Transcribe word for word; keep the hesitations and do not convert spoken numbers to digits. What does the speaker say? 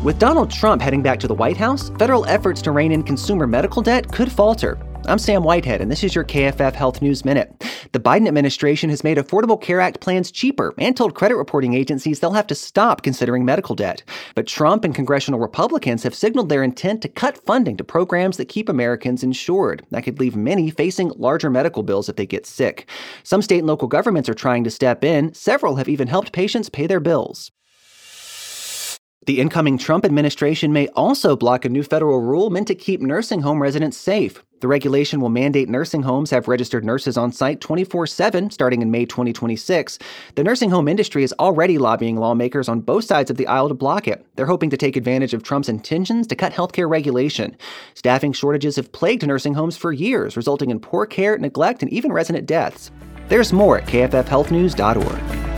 With Donald Trump heading back to the White House, federal efforts to rein in consumer medical debt could falter. I'm Sam Whitehead, and this is your K F F Health News Minute. The Biden administration has made Affordable Care Act plans cheaper and told credit reporting agencies they'll have to stop considering medical debt. But Trump and congressional Republicans have signaled their intent to cut funding to programs that keep Americans insured. That could leave many facing larger medical bills if they get sick. Some state and local governments are trying to step in. Several have even helped patients pay their bills. The incoming Trump administration may also block a new federal rule meant to keep nursing home residents safe. The regulation will mandate nursing homes have registered nurses on site twenty-four seven starting in May twenty twenty-six. The nursing home industry is already lobbying lawmakers on both sides of the aisle to block it. They're hoping to take advantage of Trump's intentions to cut healthcare regulation. Staffing shortages have plagued nursing homes for years, resulting in poor care, neglect, and even resident deaths. There's more at K F F health news dot org.